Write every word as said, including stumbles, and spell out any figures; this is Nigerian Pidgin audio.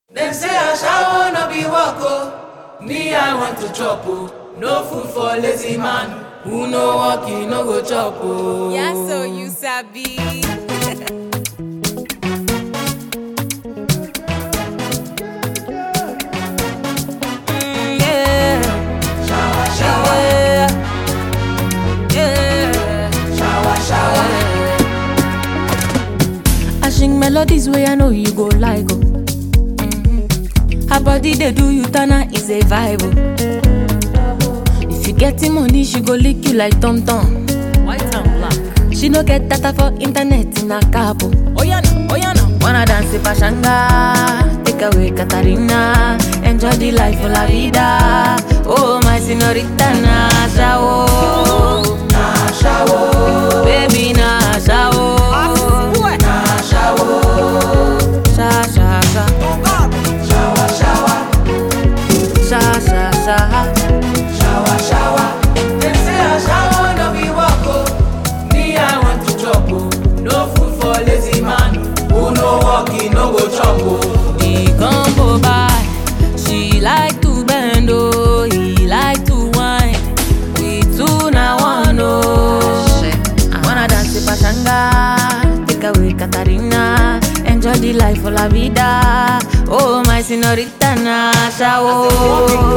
Them say I shall wanna be wako. Me, I want to chop oh. No food for lazy man. Who no walk, he no go chop oh. Yeah, so you sabi. Mm, yeah. Shower, shower, Yeah. Yeah. shower, shower. I sing melodies where I know you go like oh. Her body they do you tana is a vibe oh. If you getting money she go lick you like Tom Tom. White and black. She no get data for internet in a cabo. Oh yeah no, oh yeah no. Wanna dance in Pashanga, take away Katarina, enjoy the life of la vida. Oh my señorita Nasha oh, Nasha oh, baby Nasha oh, Nasha oh. sha sha sha, Shower, shower, sha sha sha. shower, shower. Them say I shall wanna be wako. Me, I want to chop oh. No food for lazy man. Who no walk, he no go chop oh. He come go by, she like to bend oh, he like to whine. We two na one oh. Wanna dance in Pachanga, take away Katarina, enjoy the life of la vida. Oh my señorita Nasha oh.